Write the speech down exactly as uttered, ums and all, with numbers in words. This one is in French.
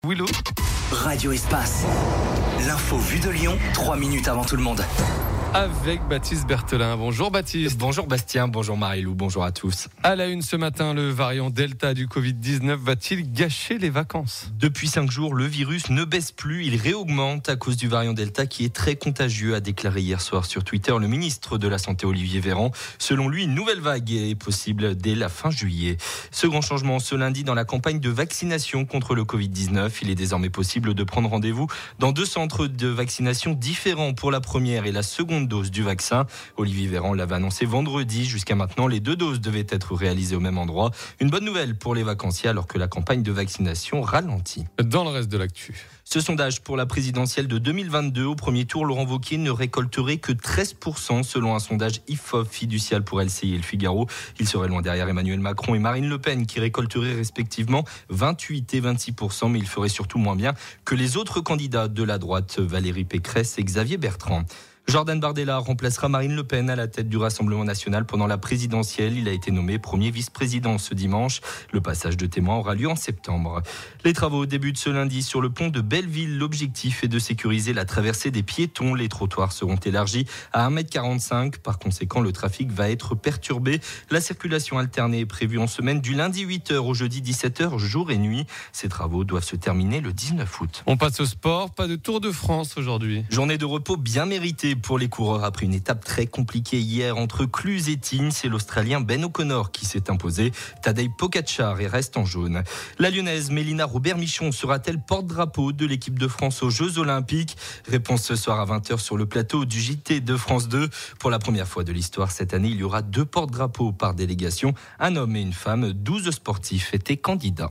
Willow. Radio Espace. L'info vue de Lyon, trois minutes avant tout le monde. Avec Baptiste Berthelin. Bonjour Baptiste. Bonjour Bastien, bonjour Marie-Lou, bonjour à tous. À la une ce matin, le variant Delta du covid dix-neuf va-t-il gâcher les vacances ? Depuis cinq jours, le virus ne baisse plus, il réaugmente à cause du variant Delta qui est très contagieux, a déclaré hier soir sur Twitter le ministre de la Santé Olivier Véran. Selon lui, une nouvelle vague est possible dès la fin juillet. Ce grand changement ce lundi dans la campagne de vaccination contre le covid dix-neuf. Il est désormais possible de prendre rendez-vous dans deux centres de vaccination différents pour la première et la seconde dose du vaccin. Olivier Véran l'avait annoncé vendredi. Jusqu'à maintenant, les deux doses devaient être réalisées au même endroit. Une bonne nouvelle pour les vacanciers alors que la campagne de vaccination ralentit. Dans le reste de l'actu. Ce sondage pour la présidentielle de deux mille vingt-deux, au premier tour, Laurent Wauquiez ne récolterait que treize pour cent selon un sondage I F O P fiducial pour L C I et Le Figaro. Il serait loin derrière Emmanuel Macron et Marine Le Pen qui récolteraient respectivement vingt-huit et vingt-six pour cent, mais il ferait surtout moins bien que les autres candidats de la droite, Valérie Pécresse et Xavier Bertrand. Jordan Bardella remplacera Marine Le Pen à la tête du Rassemblement national pendant la présidentielle. Il a été nommé premier vice-président ce dimanche. Le passage de témoin aura lieu en septembre. Les travaux débutent ce lundi sur le pont de Belleville. L'objectif est de sécuriser la traversée des piétons. Les trottoirs seront élargis à un mètre quarante-cinq. Par conséquent, le trafic va être perturbé. La circulation alternée est prévue en semaine du lundi huit heures au jeudi dix-sept heures, jour et nuit. Ces travaux doivent se terminer le dix-neuf août. On passe au sport. Pas de Tour de France aujourd'hui. Journée de repos bien méritée pour les coureurs après une étape très compliquée hier entre Cluse et Tignes. C'est l'Australien Ben O'Connor qui s'est imposé. Tadej Pogačar reste en jaune. La Lyonnaise Mélina Robert-Michon sera-t-elle porte-drapeau de l'équipe de France aux Jeux Olympiques ? Réponse ce soir à vingt heures sur le plateau du J T de France deux. Pour la première fois de l'histoire cette année, il y aura deux porte-drapeaux par délégation. Un homme et une femme, douze sportifs étaient candidats.